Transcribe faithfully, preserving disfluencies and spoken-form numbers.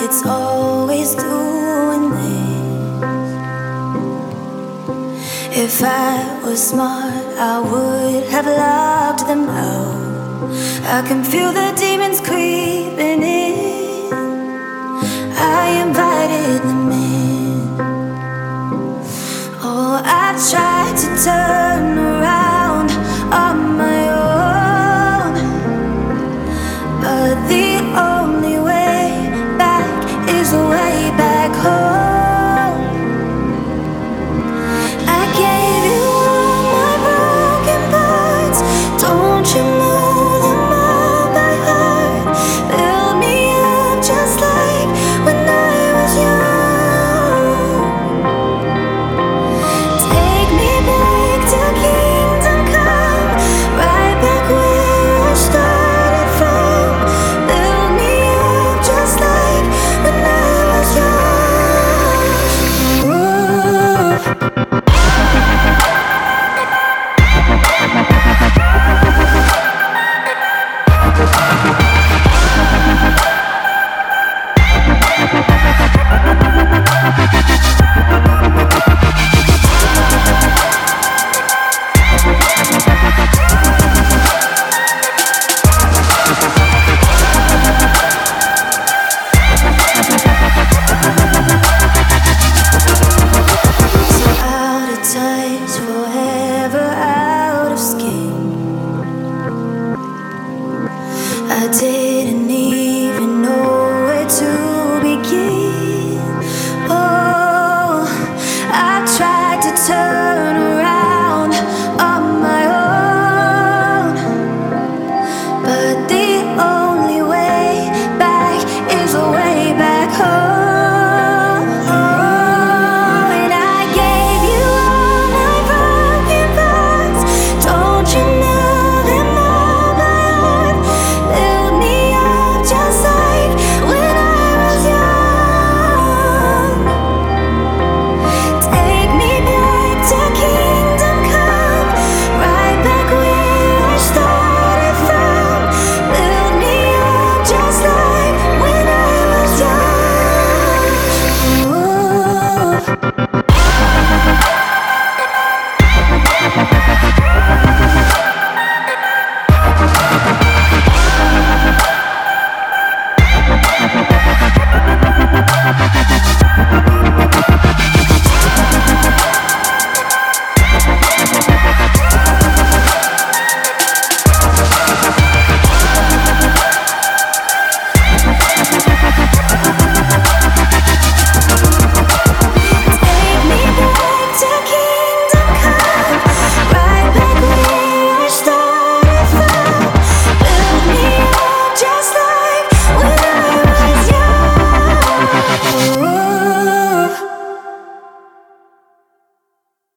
it's always doing this. If I was smart, I would have locked them out. I can feel the demons creeping in. I invited them in. Oh, I tried to turn around on my own, but the only way back is the way back home. I gave you all my broken parts. Don't you know them all by heart? Build me up just like when I was young. Take me back to kingdom come, right back where I started from. Build me up just like when I was young. Ooh. Out of touch, forever out of skin. I did